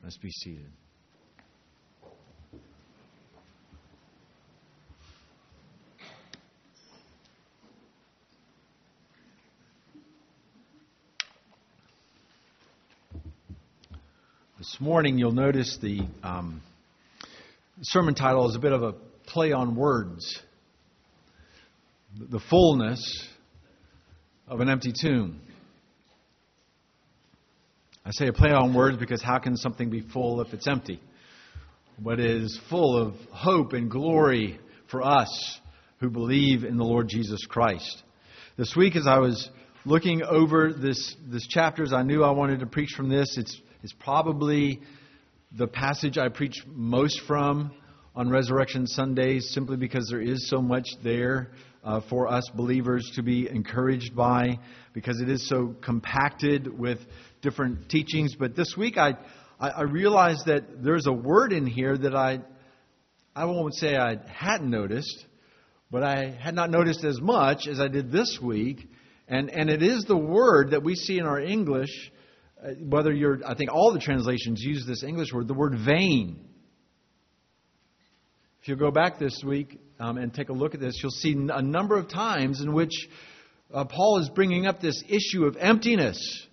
Let's be seated. This morning you'll notice the sermon title is a bit of a play on words. The fullness of an empty tomb. I say a play on words because how can something be full if it's empty? But it is full of hope and glory for us who believe in the Lord Jesus Christ. This week as I was looking over this chapters, I knew I wanted to preach from this. It's probably the passage I preach most from on Resurrection Sundays, simply because there is so much there for us believers to be encouraged by, because it is so compacted with different teachings. But this week I realized that there's a word in here that I won't say I hadn't noticed, but I had not noticed as much as I did this week. And it is the word that we see in our English, I think all the translations use this English word, the word vain. If you go back this week and take a look at this, you'll see a number of times in which Paul is bringing up this issue of emptiness.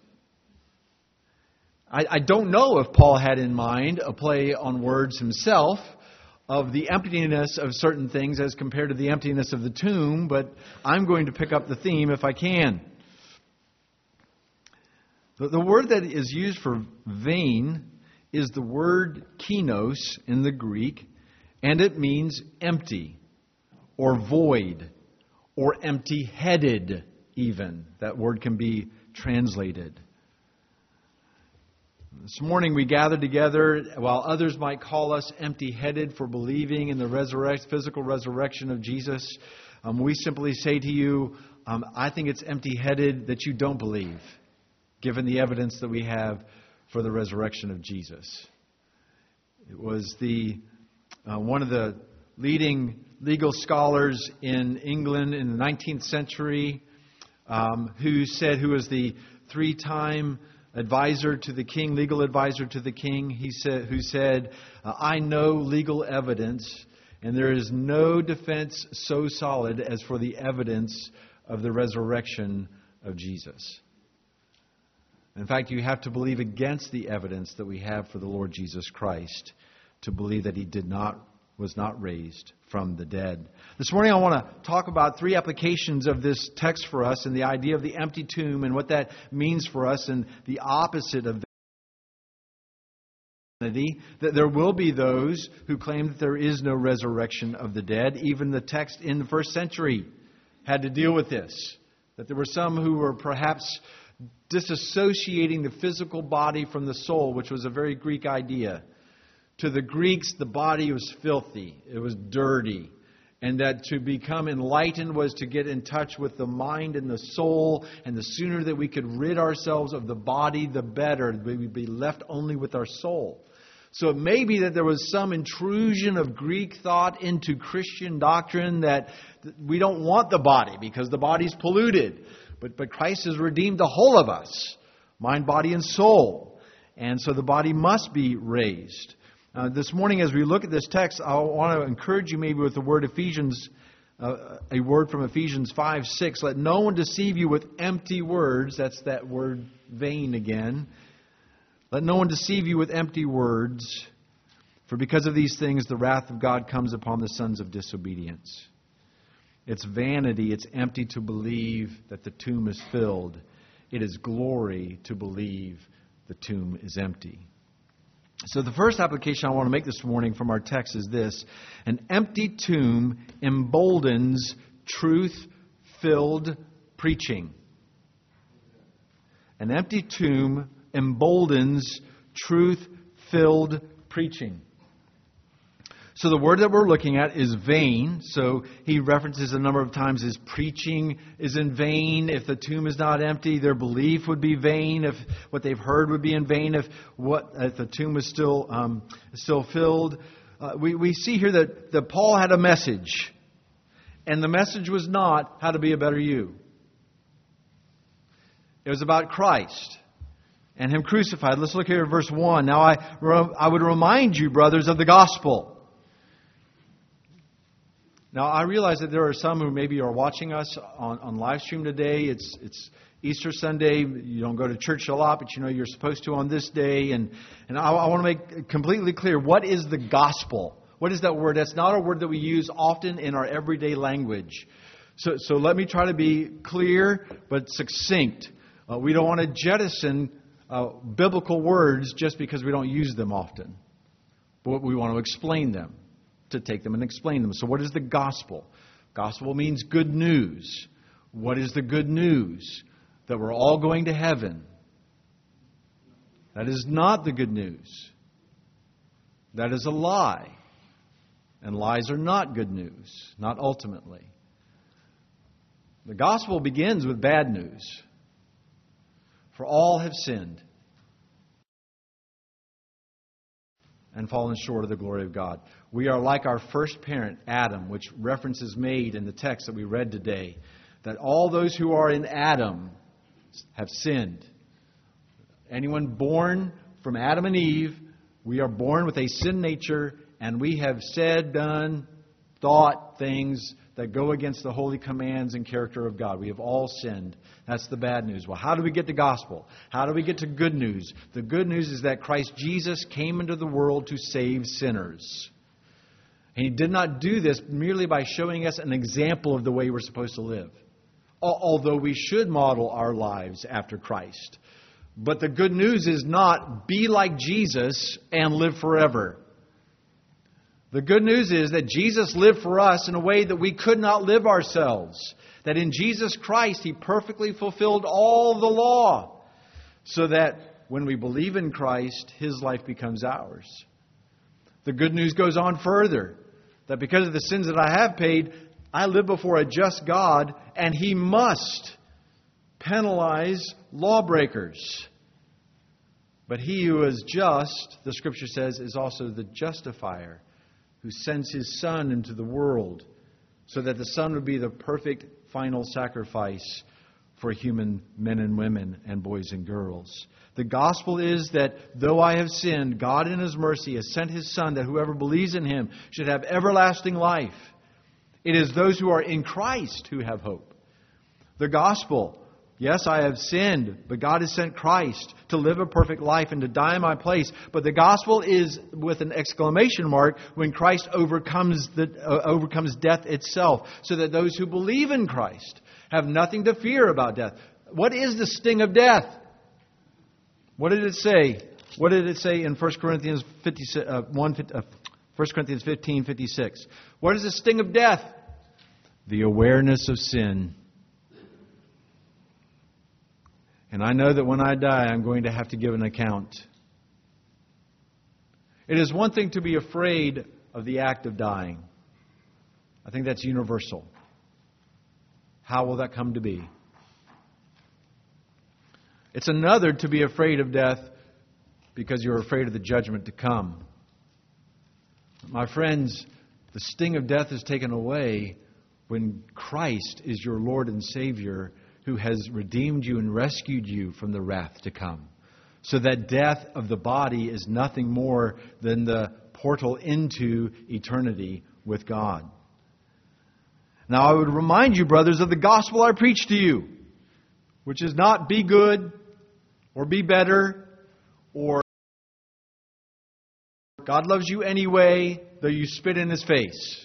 I don't know if Paul had in mind a play on words himself of the emptiness of certain things as compared to the emptiness of the tomb, but I'm going to pick up the theme if I can. The word that is used for vain is the word kinos in the Greek, and it means empty or void or empty-headed even. That word can be translated. This morning we gathered together while others might call us empty-headed for believing in the physical resurrection of Jesus. We simply say to you, I think it's empty-headed that you don't believe, given the evidence that we have for the resurrection of Jesus. It was one of the leading legal scholars in England in the 19th century who was the three-time advisor to the king, legal advisor to the king, who said, I know legal evidence, and there is no defense so solid as for the evidence of the resurrection of Jesus. In fact, you have to believe against the evidence that we have for the Lord Jesus Christ to believe that He was not raised from the dead. This morning I want to talk about three applications of this text for us and the idea of the empty tomb and what that means for us, and the opposite of vanity, that there will be those who claim that there is no resurrection of the dead. Even the text in the first century had to deal with this, that there were some who were perhaps disassociating the physical body from the soul, which was a very Greek idea. To the Greeks, the body was filthy. It was dirty. And that to become enlightened was to get in touch with the mind and the soul. And the sooner that we could rid ourselves of the body, the better. We'd be left only with our soul. So it may be that there was some intrusion of Greek thought into Christian doctrine that we don't want the body because the body's polluted. But Christ has redeemed the whole of us, mind, body, and soul. And so the body must be raised. This morning, as we look at this text, I want to encourage you maybe with the word Ephesians, a word from Ephesians 5:6. Let no one deceive you with empty words. That's that word vain again. Let no one deceive you with empty words. For because of these things, the wrath of God comes upon the sons of disobedience. It's vanity, it's empty to believe that the tomb is filled. It is glory to believe the tomb is empty. So the first application I want to make this morning from our text is this. An empty tomb emboldens truth-filled preaching. An empty tomb emboldens truth-filled preaching. So the word that we're looking at is vain. So he references a number of times his preaching is in vain. If the tomb is not empty, their belief would be vain. If what they've heard would be in vain. If the tomb is still filled. We see here that Paul had a message. And the message was not how to be a better you. It was about Christ. and Him crucified. Let's look here at verse 1. Now I would remind you, brothers, of the gospel. Now I realize that there are some who maybe are watching us on live stream today. It's Easter Sunday. You don't go to church a lot, but you know you're supposed to on this day. And I want to make completely clear, what is the gospel? What is that word? That's not a word that we use often in our everyday language. So let me try to be clear but succinct. We don't want to jettison biblical words just because we don't use them often. But we want to explain them, to take them and explain them. So what is the gospel? Gospel means good news. What is the good news? That we're all going to heaven. That is not the good news. That is a lie. And lies are not good news, not ultimately. The gospel begins with bad news. For all have sinned and fallen short of the glory of God. We are like our first parent, Adam, which reference is made in the text that we read today, that all those who are in Adam have sinned. Anyone born from Adam and Eve, we are born with a sin nature, and we have said, done, thought things that go against the holy commands and character of God. We have all sinned. That's the bad news. Well, how do we get to gospel? How do we get to good news? The good news is that Christ Jesus came into the world to save sinners. And He did not do this merely by showing us an example of the way we're supposed to live. Although we should model our lives after Christ. But the good news is not be like Jesus and live forever. The good news is that Jesus lived for us in a way that we could not live ourselves. That in Jesus Christ, He perfectly fulfilled all the law. So that when we believe in Christ, His life becomes ours. The good news goes on further. That because of the sins that I have paid, I live before a just God, and He must penalize lawbreakers. But He who is just, the Scripture says, is also the justifier, who sends His Son into the world so that the Son would be the perfect final sacrifice for human men and women and boys and girls. The gospel is that though I have sinned, God in His mercy has sent His Son that whoever believes in Him should have everlasting life. It is those who are in Christ who have hope. The gospel, yes, I have sinned, but God has sent Christ to live a perfect life and to die in my place. But the gospel is with an exclamation mark when Christ overcomes death itself, so that those who believe in Christ have nothing to fear about death. What is the sting of death? What did it say? What did it say in 1 Corinthians 15:56? What is the sting of death? The awareness of sin. And I know that when I die, I'm going to have to give an account. It is one thing to be afraid of the act of dying. I think that's universal. How will that come to be? It's another to be afraid of death because you're afraid of the judgment to come. My friends, the sting of death is taken away when Christ is your Lord and Savior, who has redeemed you and rescued you from the wrath to come. So that death of the body is nothing more than the portal into eternity with God. Now I would remind you, brothers, of the gospel I preach to you, which is not be good or be better or God loves you anyway, though you spit in His face.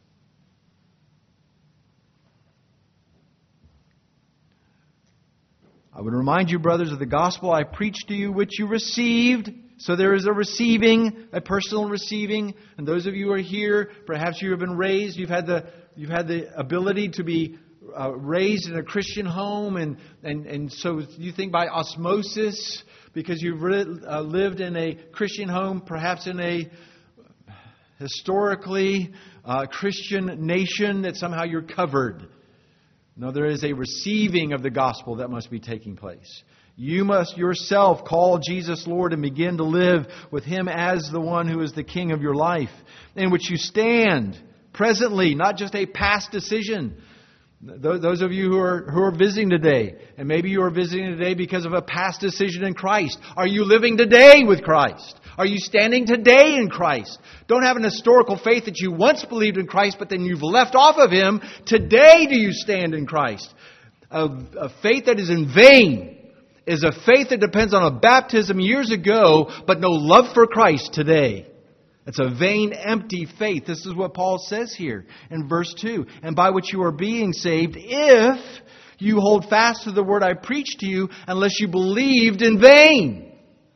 I would remind you, brothers, of the gospel I preached to you, which you received. So there is a receiving, a personal receiving. And those of you who are here, perhaps you have been raised. You've had the ability to be raised in a Christian home, and so you think by osmosis, because you've lived in a Christian home, perhaps in a historically Christian nation, that somehow you're covered. No, there is a receiving of the gospel that must be taking place. You must yourself call Jesus Lord and begin to live with Him as the one who is the King of your life, in which you stand presently, not just a past decision. Those of you who are visiting today, and maybe you are visiting today because of a past decision in Christ. Are you living today with Christ? Are you standing today in Christ? Don't have an historical faith that you once believed in Christ, but then you've left off of Him. Today do you stand in Christ? A faith that is in vain is a faith that depends on a baptism years ago, but no love for Christ today. It's a vain, empty faith. This is what Paul says here in verse 2. And by which you are being saved, if you hold fast to the word I preached to you, unless you believed in vain.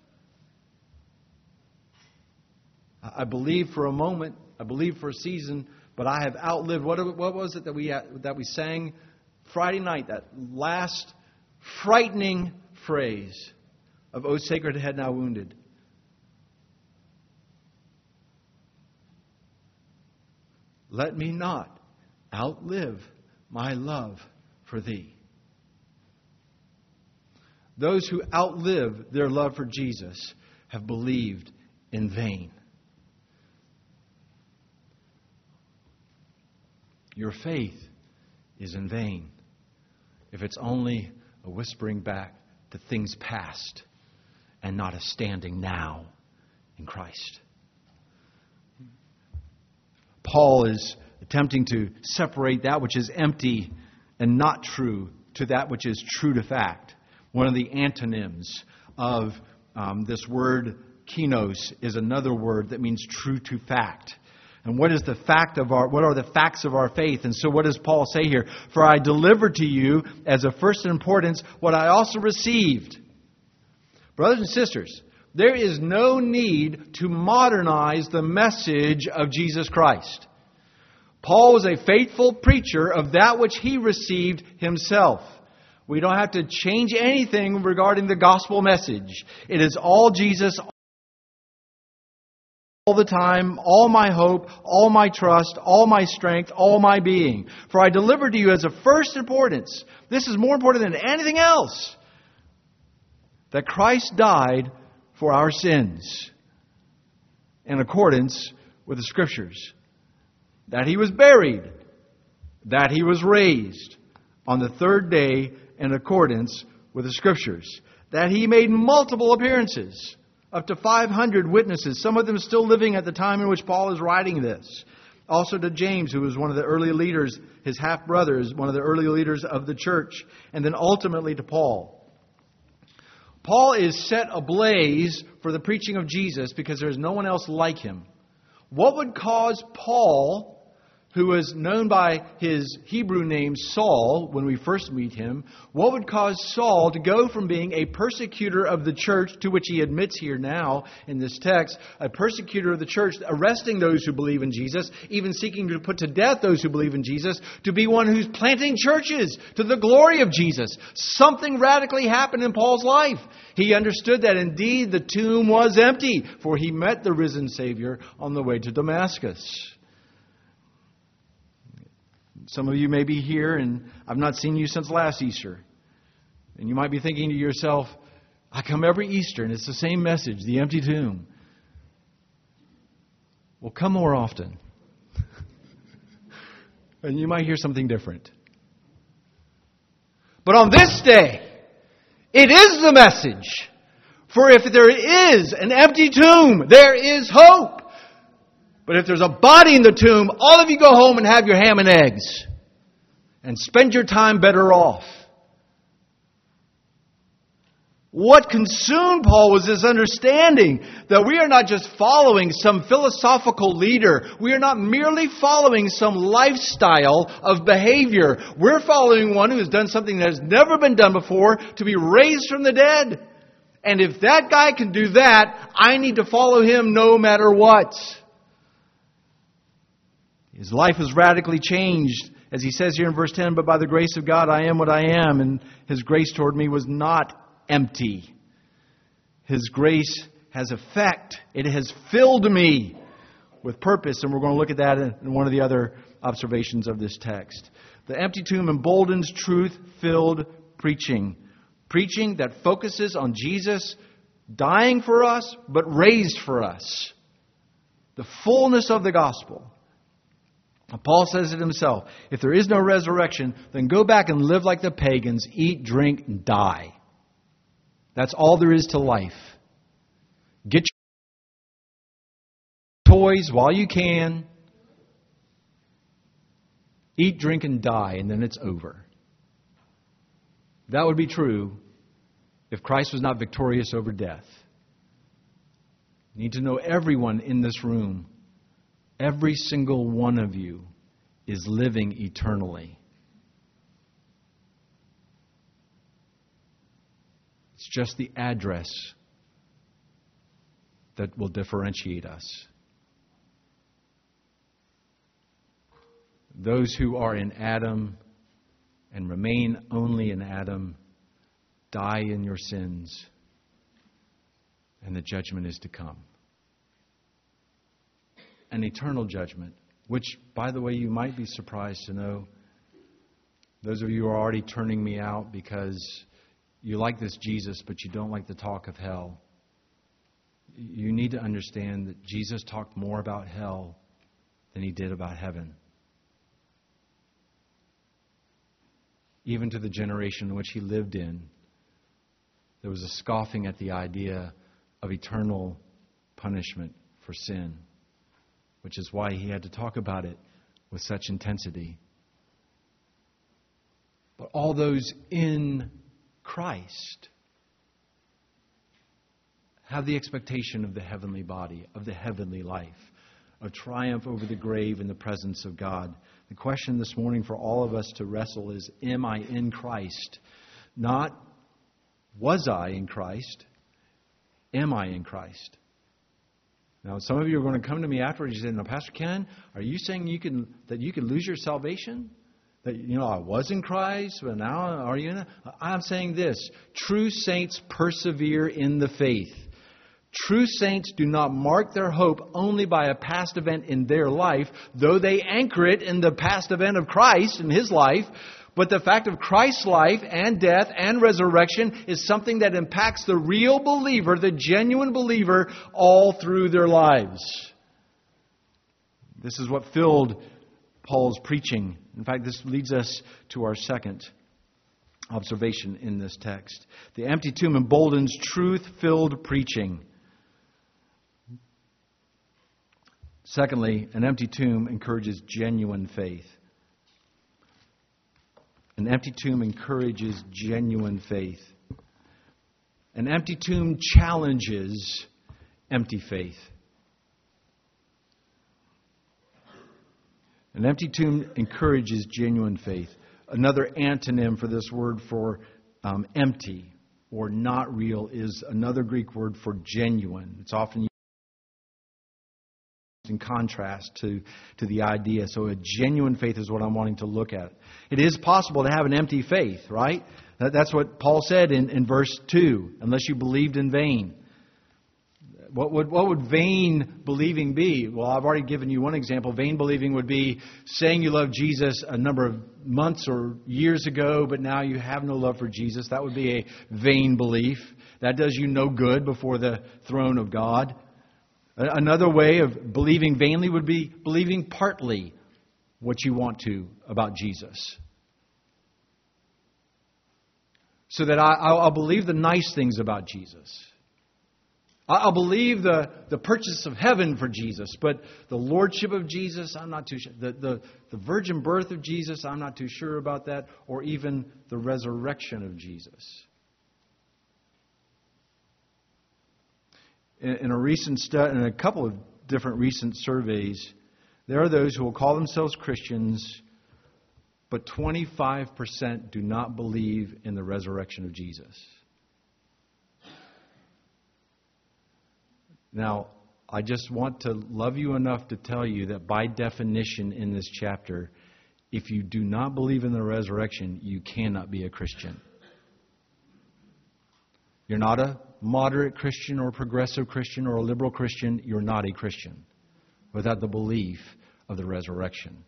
I believed for a moment, I believed for a season, but I have outlived. What was it that we sang Friday night? That last frightening phrase of "O Sacred Head Now Wounded." Let me not outlive my love for thee. Those who outlive their love for Jesus have believed in vain. Your faith is in vain if it's only a whispering back to things past and not a standing now in Christ. Paul is attempting to separate that which is empty and not true to that which is true to fact. One of the antonyms of this word kinos is another word that means true to fact. And what are the facts of our faith? And so what does Paul say here? For I delivered to you as of first importance what I also received. Brothers and sisters, there is no need to modernize the message of Jesus Christ. Paul was a faithful preacher of that which he received himself. We don't have to change anything regarding the gospel message. It is all Jesus, all the time, all my hope, all my trust, all my strength, all my being. For I delivered to you as of first importance. This is more important than anything else. That Christ died for our sins in accordance with the Scriptures. That He was buried. That He was raised on the third day in accordance with the Scriptures. That He made multiple appearances. Up to 500 witnesses. Some of them still living at the time in which Paul is writing this. Also to James, who was one of the early leaders, his half-brother is one of the early leaders of the church. And then ultimately to Paul. Paul is set ablaze for the preaching of Jesus because there is no one else like him. What would cause Paul, who was known by his Hebrew name Saul when we first meet him, what would cause Saul to go from being a persecutor of the church, to which he admits here now in this text, a persecutor of the church, arresting those who believe in Jesus, even seeking to put to death those who believe in Jesus, to be one who's planting churches to the glory of Jesus? Something radically happened in Paul's life. He understood that indeed the tomb was empty, for he met the risen Savior on the way to Damascus. Some of you may be here, and I've not seen you since last Easter. And you might be thinking to yourself, I come every Easter, and it's the same message, the empty tomb. Well, come more often. And you might hear something different. But on this day, it is the message. For if there is an empty tomb, there is hope. But if there's a body in the tomb, all of you go home and have your ham and eggs. And spend your time better off. What consumed Paul was this understanding that we are not just following some philosophical leader. We are not merely following some lifestyle of behavior. We're following one who has done something that has never been done before, to be raised from the dead. And if that guy can do that, I need to follow him no matter what. His life was radically changed. As he says here in verse 10, but by the grace of God I am what I am. And His grace toward me was not empty. His grace has effect. It has filled me with purpose. And we're going to look at that in one of the other observations of this text. The empty tomb emboldens truth-filled preaching. Preaching that focuses on Jesus dying for us, but raised for us. The fullness of the gospel. Paul says it himself. If there is no resurrection, then go back and live like the pagans, eat, drink, and die. That's all there is to life. Get your toys while you can. Eat, drink, and die, and then it's over. That would be true if Christ was not victorious over death. You need to know everyone in this room, every single one of you, is living eternally. It's just the address that will differentiate us. Those who are in Adam and remain only in Adam die in your sins, and the judgment is to come. An eternal judgment, which, by the way, you might be surprised to know, those of you who are already turning me out because you like this Jesus, but you don't like the talk of hell. You need to understand that Jesus talked more about hell than he did about heaven. Even to the generation in which he lived in, there was a scoffing at the idea of eternal punishment for sin, which is why he had to talk about it with such intensity. But all those in Christ have the expectation of the heavenly body, of the heavenly life, of triumph over the grave in the presence of God. The question this morning for all of us to wrestle is, am I in Christ? Not, was I in Christ? Am I in Christ? Now, some of you are going to come to me afterwards and say, "Now, Pastor Ken, are you saying that you can lose your salvation? That, I was in Christ, but now are you in it?" I'm saying this: true saints persevere in the faith. True saints do not mark their hope only by a past event in their life, though they anchor it in the past event of Christ in His life. But the fact of Christ's life and death and resurrection is something that impacts the real believer, the genuine believer, all through their lives. This is what filled Paul's preaching. In fact, this leads us to our second observation in this text. The empty tomb emboldens truth-filled preaching. Secondly, an empty tomb encourages genuine faith. An empty tomb encourages genuine faith. An empty tomb challenges empty faith. An empty tomb encourages genuine faith. Another antonym for this word for empty or not real is another Greek word for genuine. It's often used in contrast to the idea. So a genuine faith is what I'm wanting to look at. It is possible to have an empty faith, right? That's what Paul said in verse 2, unless you believed in vain. What would vain believing be? Well, I've already given you one example. Vain believing would be saying you love Jesus a number of months or years ago, but now you have no love for Jesus. That would be a vain belief. That does you no good before the throne of God. Another way of believing vainly would be believing partly what you want to about Jesus. So that I'll believe the nice things about Jesus. I'll believe the purchase of heaven for Jesus, but the lordship of Jesus, I'm not too sure. The virgin birth of Jesus, I'm not too sure about that, or even the resurrection of Jesus. In a couple of different recent surveys, there are those who will call themselves Christians, but 25% do not believe in the resurrection of Jesus. Now, I just want to love you enough to tell you that by definition in this chapter, if you do not believe in the resurrection, you cannot be a Christian. You're not a moderate Christian or a progressive Christian or a liberal Christian. You're not a Christian without the belief of the resurrection.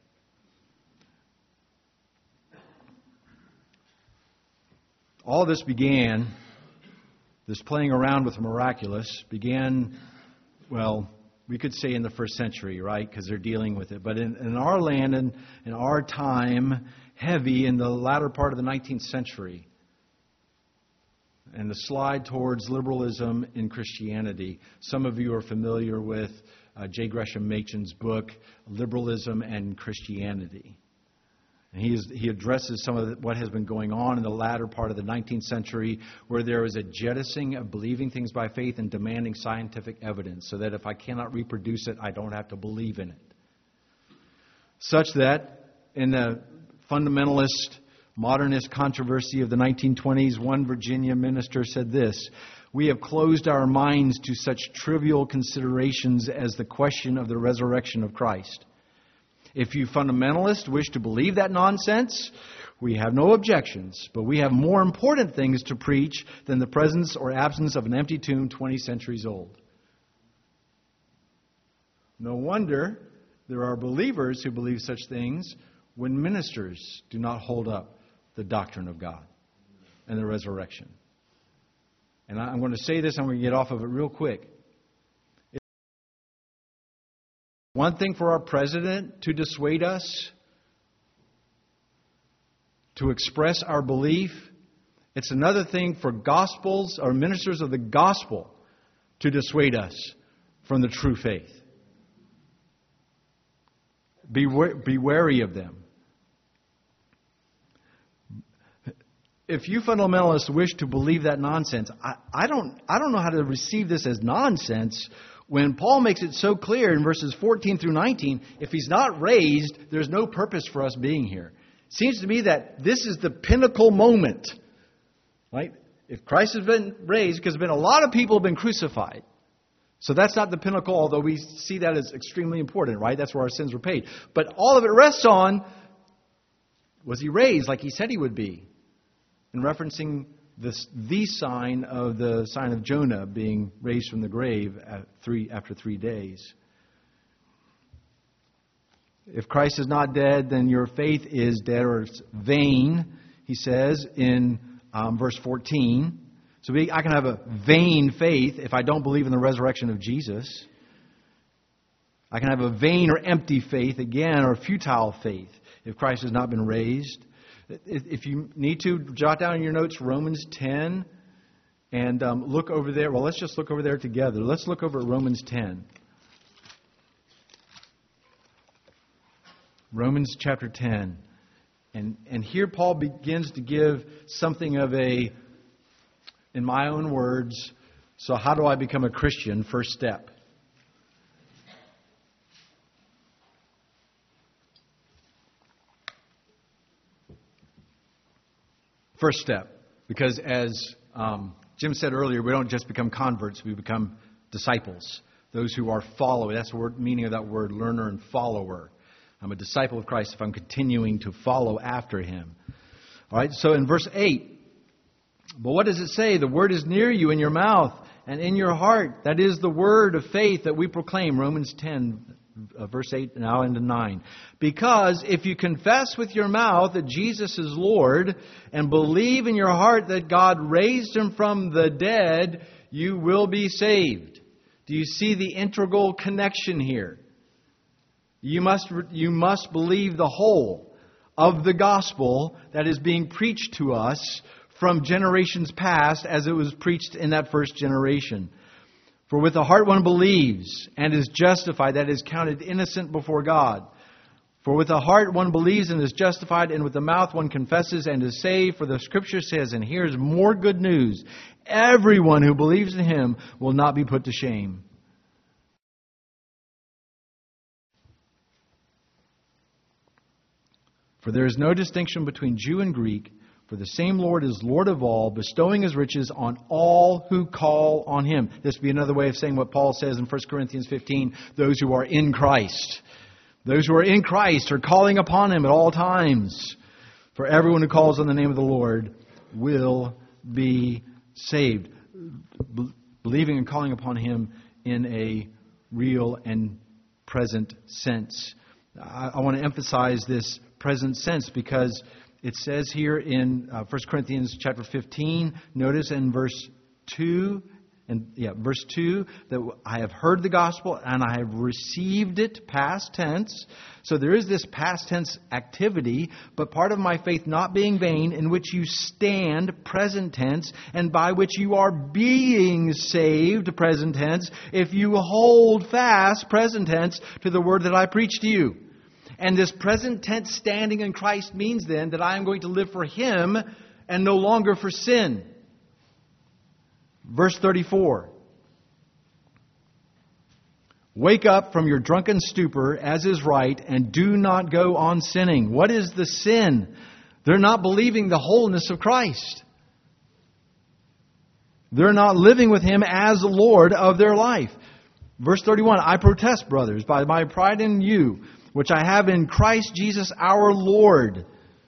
All this playing around with the miraculous began, we could say in the first century, right? Because they're dealing with it. But in our land and in our time, heavy in the latter part of the 19th century, and the slide towards liberalism in Christianity. Some of you are familiar with J. Gresham Machen's book, Liberalism and Christianity. And he addresses some of what has been going on in the latter part of the 19th century, where there is a jettisoning of believing things by faith and demanding scientific evidence, so that if I cannot reproduce it, I don't have to believe in it. Such that in the fundamentalist modernist controversy of the 1920s, one Virginia minister said this: "We have closed our minds to such trivial considerations as the question of the resurrection of Christ. If you fundamentalists wish to believe that nonsense, we have no objections, but we have more important things to preach than the presence or absence of an empty tomb 20 centuries old." No wonder there are believers who believe such things when ministers do not hold up the doctrine of God and the resurrection. And I'm going to say this, I'm going to get off of it real quick. One thing for our president to dissuade us, to express our belief. It's another thing for gospels or ministers of the gospel to dissuade us from the true faith. Be wary of them. If you fundamentalists wish to believe that nonsense, I don't know how to receive this as nonsense when Paul makes it so clear in verses 14 through 19, if he's not raised, there's no purpose for us being here. It seems to me that this is the pinnacle moment. Right? If Christ has been raised, because a lot of people have been crucified. So that's not the pinnacle, although we see that as extremely important, right? That's where our sins were paid. But all of it rests on, was he raised like he said he would be? In referencing the sign of Jonah being raised from the grave after 3 days. If Christ is not dead, then your faith is dead or it's vain, he says in verse 14. So I can have a vain faith if I don't believe in the resurrection of Jesus. I can have a vain or empty faith, again, or futile faith if Christ has not been raised. If you need to, jot down in your notes Romans 10 and look over there. Well, let's just look over there together. Let's look over at Romans 10. Romans chapter 10. And here Paul begins to give something of a, in my own words, so how do I become a Christian? First step. First step. Because as Jim said earlier, we don't just become converts, we become disciples. Those who are followers. That's the meaning of that word, learner and follower. I'm a disciple of Christ if I'm continuing to follow after Him. All right, so in verse 8, but what does it say? The word is near you, in your mouth and in your heart. That is the word of faith that we proclaim. Romans 10, verse 8 now into 9. Because if you confess with your mouth that Jesus is Lord and believe in your heart that God raised Him from the dead, you will be saved. Do you see the integral connection here? You must believe the whole of the gospel that is being preached to us from generations past as it was preached in that first generation. For with the heart one believes and is justified, that is counted innocent before God. For with the heart one believes and is justified, and with the mouth one confesses and is saved. For the Scripture says, and here's more good news, everyone who believes in Him will not be put to shame. For there is no distinction between Jew and Greek, for the same Lord is Lord of all, bestowing His riches on all who call on Him. This would be another way of saying what Paul says in 1 Corinthians 15, those who are in Christ. Those who are in Christ are calling upon Him at all times. For everyone who calls on the name of the Lord will be saved. Believing and calling upon Him in a real and present sense. I want to emphasize this present sense because it says here in 1 Corinthians chapter 15, notice in verse 2 And verse 2, that I have heard the gospel and I have received it, past tense. So there is this past tense activity, but part of my faith not being vain, in which you stand, present tense, and by which you are being saved, present tense, if you hold fast, present tense, to the word that I preach to you. And this present tense standing in Christ means then that I am going to live for Him and no longer for sin. Verse 34. Wake up from your drunken stupor, as is right, and do not go on sinning. What is the sin? They're not believing the wholeness of Christ. They're not living with Him as the Lord of their life. Verse 31, I protest, brothers, by my pride in you, which I have in Christ Jesus our Lord.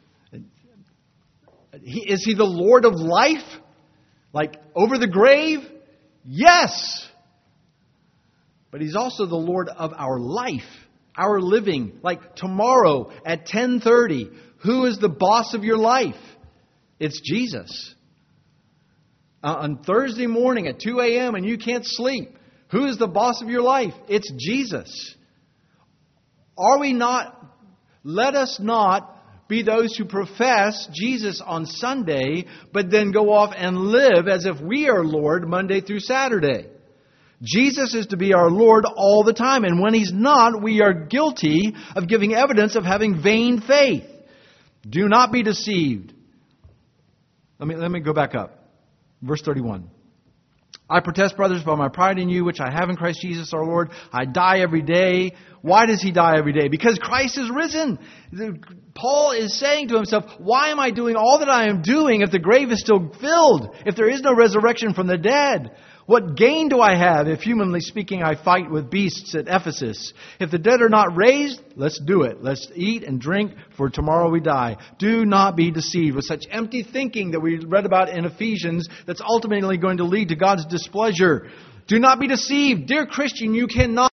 Is He the Lord of life? Like over the grave? Yes! But He's also the Lord of our life, our living. Like tomorrow at 10:30, who is the boss of your life? It's Jesus. On Thursday morning at 2 a.m. and you can't sleep, who is the boss of your life? It's Jesus. Are we not? Let us not be those who profess Jesus on Sunday, but then go off and live as if we are Lord Monday through Saturday. Jesus is to be our Lord all the time. And when He's not, we are guilty of giving evidence of having vain faith. Do not be deceived. Let me go back up. Verse 31. I protest, brothers, by my pride in you, which I have in Christ Jesus our Lord. I die every day. Why does He die every day? Because Christ is risen. Paul is saying to himself, why am I doing all that I am doing if the grave is still filled? If there is no resurrection from the dead? What gain do I have if, humanly speaking, I fight with beasts at Ephesus? If the dead are not raised, let's do it. Let's eat and drink, for tomorrow we die. Do not be deceived with such empty thinking that we read about in Ephesians that's ultimately going to lead to God's displeasure. Do not be deceived. Dear Christian, you cannot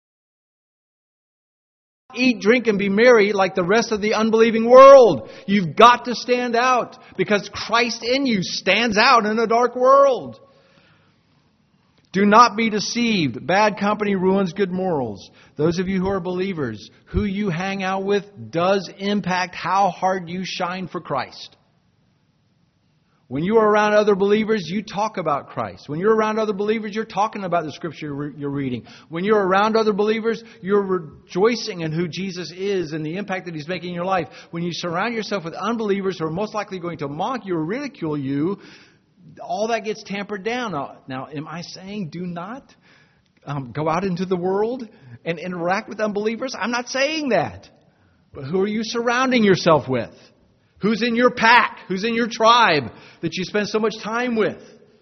eat, drink, and be merry like the rest of the unbelieving world. You've got to stand out because Christ in you stands out in a dark world. Do not be deceived. Bad company ruins good morals. Those of you who are believers, who you hang out with does impact how hard you shine for Christ. When you are around other believers, you talk about Christ. When you're around other believers, you're talking about the Scripture you're reading. When you're around other believers, you're rejoicing in who Jesus is and the impact that He's making in your life. When you surround yourself with unbelievers who are most likely going to mock you or ridicule you, all that gets tampered down. Now, am I saying do not go out into the world and interact with unbelievers? I'm not saying that. But who are you surrounding yourself with? Who's in your pack? Who's in your tribe that you spend so much time with?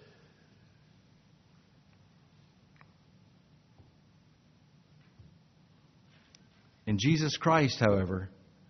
In Jesus Christ, however,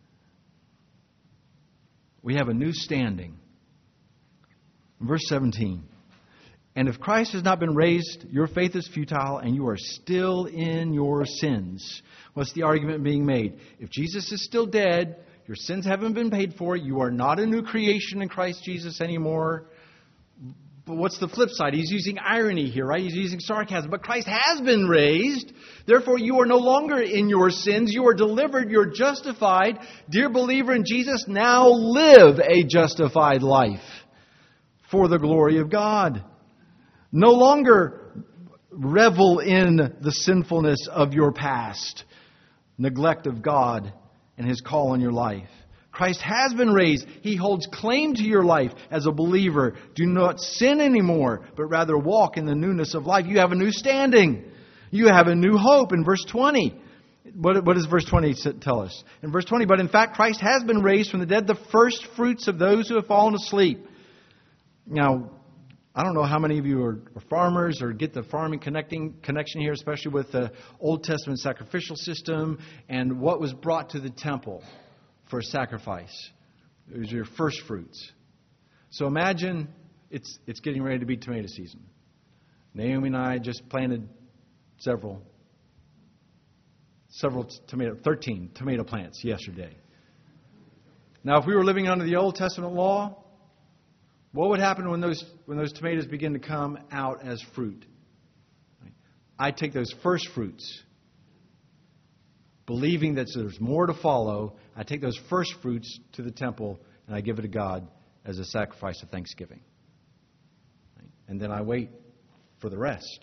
we have a new standing. Verse 17. And if Christ has not been raised, your faith is futile and you are still in your sins. What's the argument being made? If Jesus is still dead, your sins haven't been paid for, you are not a new creation in Christ Jesus anymore. But what's the flip side? He's using irony here, right? He's using sarcasm. But Christ has been raised. Therefore, you are no longer in your sins. You are delivered. You're justified. Dear believer in Jesus, now live a justified life for the glory of God. No longer revel in the sinfulness of your past, neglect of God and His call on your life. Christ has been raised. He holds claim to your life as a believer. Do not sin anymore, but rather walk in the newness of life. You have a new standing. You have a new hope. In verse 20, what does verse 20 tell us? In verse 20, but in fact Christ has been raised from the dead, the first fruits of those who have fallen asleep. Now, I don't know how many of you are farmers or get the farming connection here, especially with the Old Testament sacrificial system and what was brought to the temple for a sacrifice. It was your first fruits. So imagine it's getting ready to be tomato season. Naomi and I just planted 13 tomato plants yesterday. Now, if we were living under the Old Testament law, what would happen when those tomatoes begin to come out as fruit? I take those first fruits, believing that there's more to follow. I take those first fruits to the temple and I give it to God as a sacrifice of thanksgiving. And then I wait for the rest.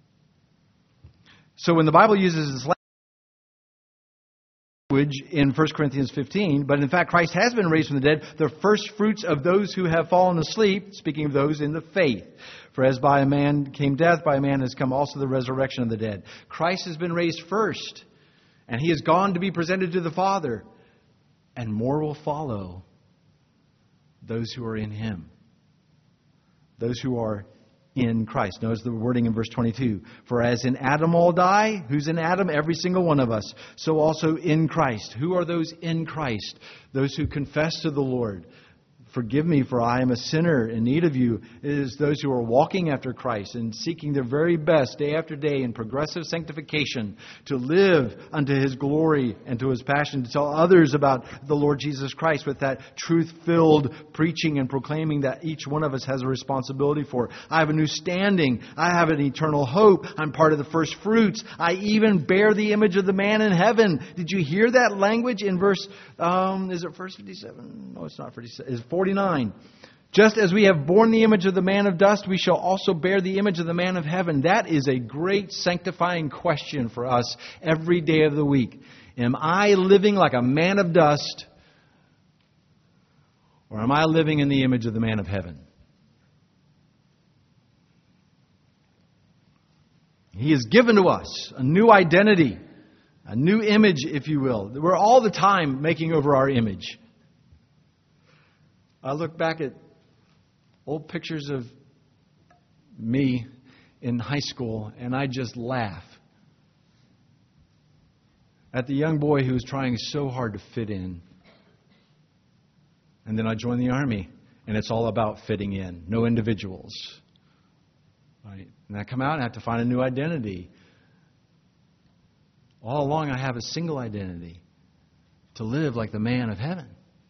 So when the Bible uses this language in 1 Corinthians 15, but in fact Christ has been raised from the dead, the first fruits of those who have fallen asleep, speaking of those in the faith. For as by a man came death, by a man has come also the resurrection of the dead. Christ has been raised first, and He has gone to be presented to the Father, and more will follow those who are in Him. Those who are in Christ. Notice the wording in verse 22. For as in Adam all die, who's in Adam? Every single one of us. So also in Christ. Who are those in Christ? Those who confess to the Lord. Forgive me, for I am a sinner in need of you. It is those who are walking after Christ and seeking their very best day after day in progressive sanctification to live unto His glory and to His passion, to tell others about the Lord Jesus Christ with that truth-filled preaching and proclaiming that each one of us has a responsibility for. I have a new standing. I have an eternal hope. I'm part of the first fruits. I even bear the image of the man in heaven. Did you hear that language in verse, is it verse 57? No, it's not 57. It's 49. Just as we have borne the image of the man of dust, we shall also bear the image of the man of heaven. That is a great sanctifying question for us every day of the week. Am I living like a man of dust, or am I living in the image of the man of heaven? He has given to us a new identity, a new image, if you will. We're all the time making over our image. I look back at old pictures of me in high school, and I just laugh at the young boy who was trying so hard to fit in. And then I joined the Army, and it's all about fitting in, no individuals. Right? And I come out and I have to find a new identity. All along I have a single identity, to live like the man of heaven.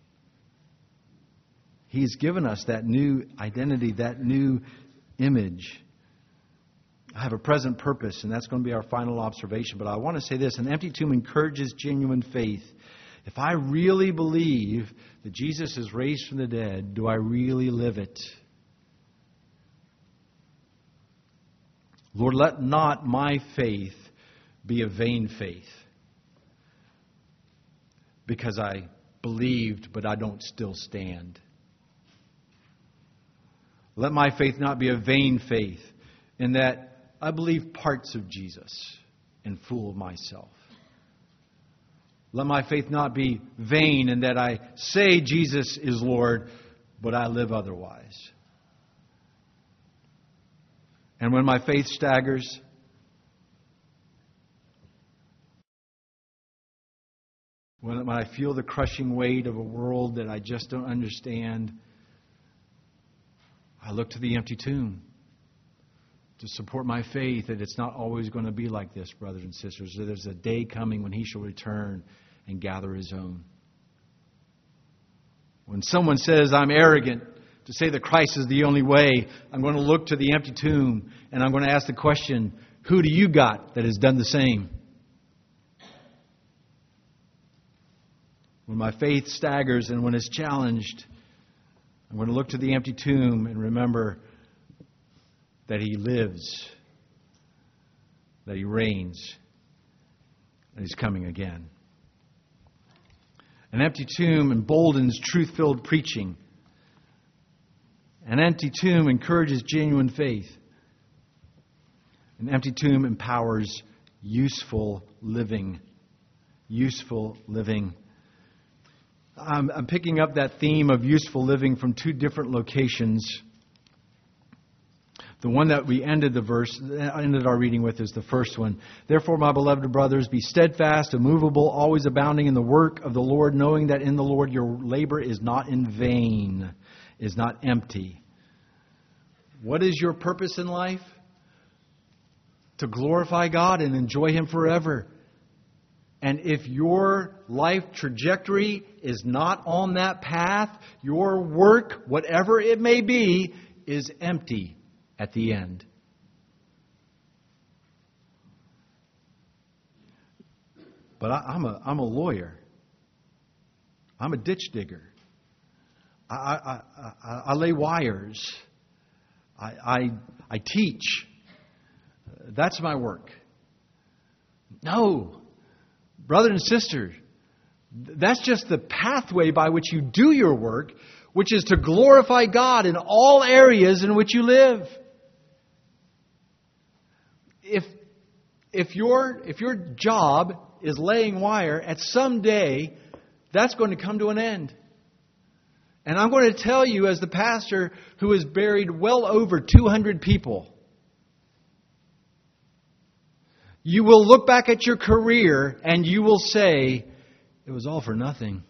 He's given us that new identity, that new image. I have a present purpose, and that's going to be our final observation. But I want to say this: an empty tomb encourages genuine faith. If I really believe that Jesus is raised from the dead, do I really live it? Lord, let not my faith be a vain faith, because I believed, but I don't still stand. Let my faith not be a vain faith, in that I believe parts of Jesus and fool myself. Let my faith not be vain, in that I say Jesus is Lord, but I live otherwise. And when my faith staggers, when I feel the crushing weight of a world that I just don't understand, I look to the empty tomb to support my faith that it's not always going to be like this, brothers and sisters. That there's a day coming when He shall return and gather His own. When someone says I'm arrogant to say that Christ is the only way, I'm going to look to the empty tomb and I'm going to ask the question, who do you got that has done the same? When my faith staggers and when it's challenged, I'm going to look to the empty tomb and remember that He lives, that He reigns, and He's coming again. An empty tomb emboldens truth-filled preaching. An empty tomb encourages genuine faith. An empty tomb empowers useful living. Useful living. I'm picking up that theme of useful living from two different locations. The one that we ended our reading with is the first one. Therefore, my beloved brothers, be steadfast, immovable, always abounding in the work of the Lord, knowing that in the Lord your labor is not in vain, is not empty. What is your purpose in life? To glorify God and enjoy Him forever. And if your life trajectory is not on that path, your work, whatever it may be, is empty at the end. but I'm a lawyer. I'm a ditch digger. I lay wires. I teach. That's my work. No, brother and sister, that's just the pathway by which you do your work, which is to glorify God in all areas in which you live. If your job is laying wire, at some day that's going to come to an end. And I'm going to tell you, as the pastor who has buried well over 200 people, you will look back at your career and you will say, it was all for nothing.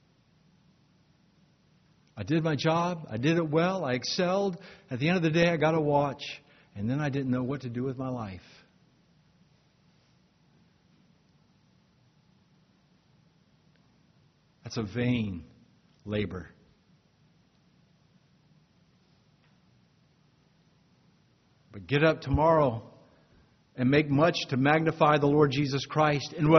I did my job. I did it well. I excelled. At the end of the day, I got a watch. And then I didn't know what to do with my life. That's a vain labor. But get up tomorrow and make much to magnify the Lord Jesus Christ in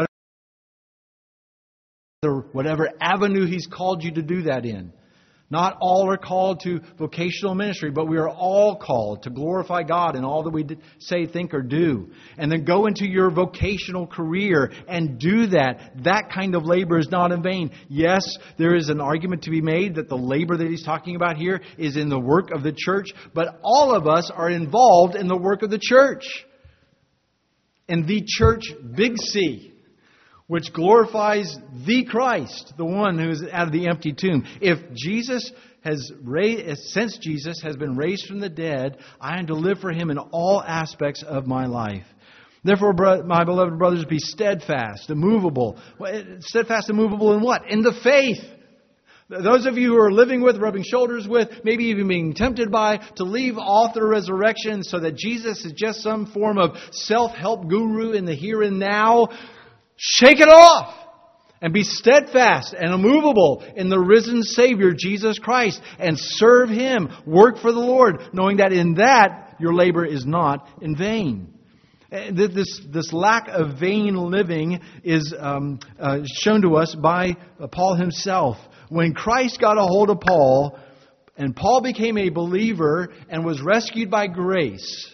whatever avenue He's called you to do that in. Not all are called to vocational ministry, but we are all called to glorify God in all that we say, think, or do. And then go into your vocational career and do that. That kind of labor is not in vain. Yes, there is an argument to be made that the labor that he's talking about here is in the work of the church, but all of us are involved in the work of the church. And the church, big C, which glorifies the Christ, the one who is out of the empty tomb. If Jesus since Jesus has been raised from the dead, I am to live for Him in all aspects of my life. Therefore, my beloved brothers, be steadfast, immovable. Steadfast, immovable in what? In the faith. Those of you who are living with, rubbing shoulders with, maybe even being tempted by, to leave off the resurrection so that Jesus is just some form of self-help guru in the here and now, shake it off and be steadfast and immovable in the risen Savior, Jesus Christ, and serve Him. Work for the Lord, knowing that in that your labor is not in vain. This lack of vain living is shown to us by Paul himself. When Christ got a hold of Paul, and Paul became a believer and was rescued by grace,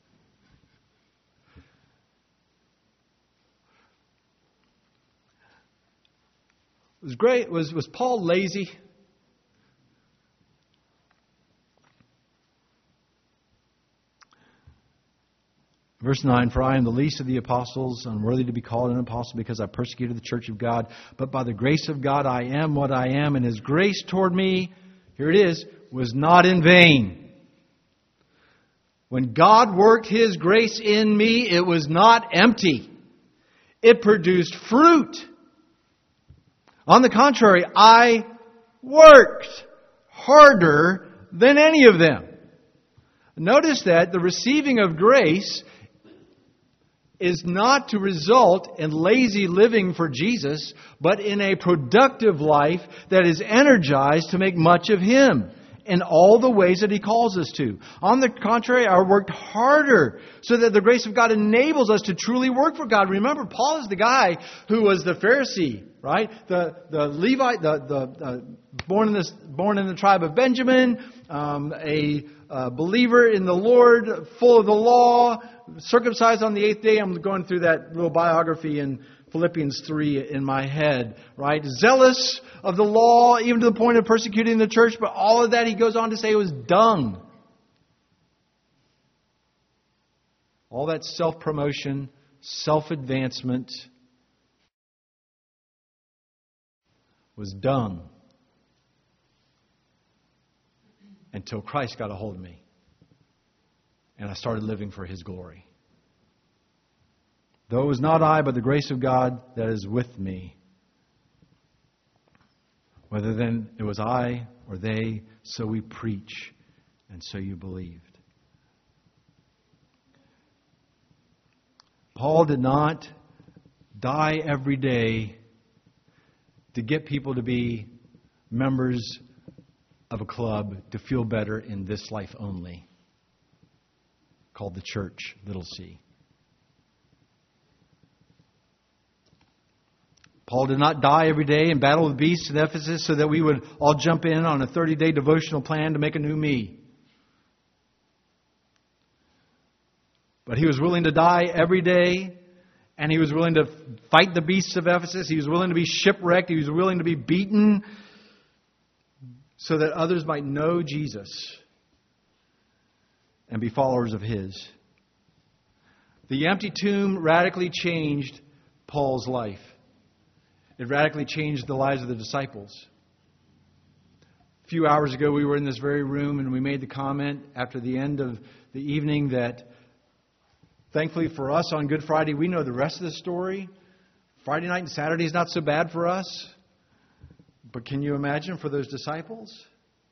it was great. Was Paul lazy? Verse 9, for I am the least of the apostles, unworthy to be called an apostle because I persecuted the church of God. But by the grace of God I am what I am, and His grace toward me, here it is, was not in vain. When God worked His grace in me, it was not empty. It produced fruit. On the contrary, I worked harder than any of them. Notice that the receiving of grace is not to result in lazy living for Jesus, but in a productive life that is energized to make much of Him in all the ways that He calls us to. On the contrary, I worked harder so that the grace of God enables us to truly work for God. Remember, Paul is the guy who was the Pharisee, right? The Levite, born in the tribe of Benjamin, a believer in the Lord, full of the law, circumcised on the 8th day. I'm going through that little biography in Philippians 3 in my head, right? Zealous of the law, even to the point of persecuting the church, but all of that, he goes on to say, it was dung. All that self-promotion, self-advancement was dung until Christ got a hold of me and I started living for His glory. Though it was not I, but the grace of God that is with me. Whether then it was I or they, so we preach, and so you believed. Paul did not die every day to get people to be members of a club to feel better in this life only, called the church, little c. Paul did not die every day and battle with beasts in Ephesus so that we would all jump in on a 30-day devotional plan to make a new me. But he was willing to die every day, and he was willing to fight the beasts of Ephesus. He was willing to be shipwrecked. He was willing to be beaten so that others might know Jesus and be followers of His. The empty tomb radically changed Paul's life. It radically changed the lives of the disciples. A few hours ago, we were in this very room, and we made the comment after the end of the evening that thankfully for us on Good Friday, we know the rest of the story. Friday night and Saturday is not so bad for us. But can you imagine for those disciples?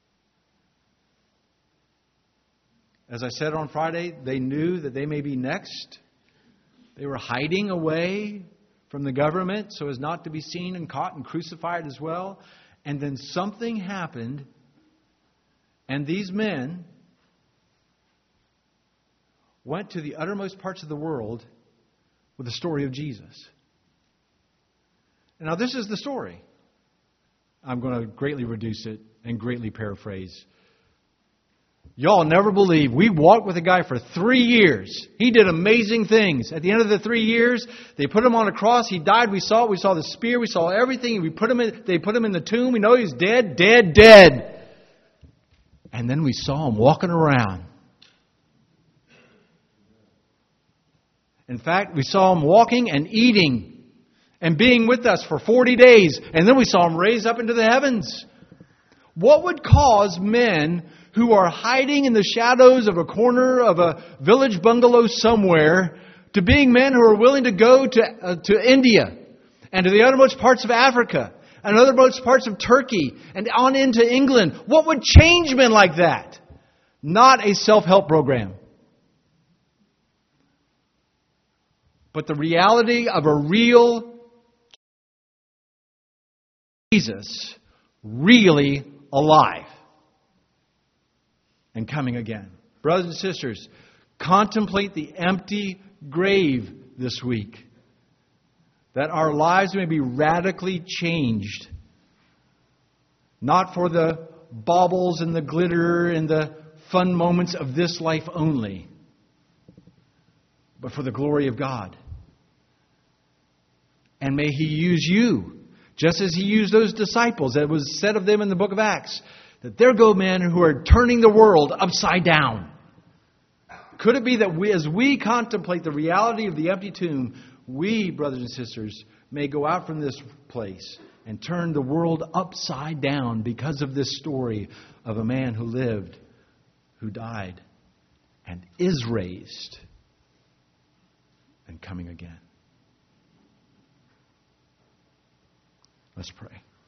As I said on Friday, they knew that they may be next. They were hiding away from the government so as not to be seen and caught and crucified as well. And then something happened, and these men went to the uttermost parts of the world with the story of Jesus. Now, this is the story. I'm going to greatly reduce it and greatly paraphrase. Y'all never believe. We walked with a guy for 3 years. He did amazing things. At the end of the 3 years, they put him on a cross. He died. We saw it. We saw the spear. We saw everything. They put him in the tomb. We know he's dead, dead, dead. And then we saw him walking around. In fact, we saw him walking and eating and being with us for 40 days. And then we saw him raise up into the heavens. What would cause men who are hiding in the shadows of a corner of a village bungalow somewhere to being men who are willing to go to India and to the uttermost parts of Africa and uttermost parts of Turkey and on into England? What would change men like that? Not a self-help program, but the reality of a real Jesus really alive and coming again. Brothers and sisters, contemplate the empty grave this week, that our lives may be radically changed, not for the baubles and the glitter and the fun moments of this life only, but for the glory of God. And may He use you, just as He used those disciples. That was said of them in the book of Acts, that there go men who are turning the world upside down. Could it be that as we contemplate the reality of the empty tomb, we, brothers and sisters, may go out from this place and turn the world upside down because of this story of a man who lived, who died, and is raised and coming again. Let's pray.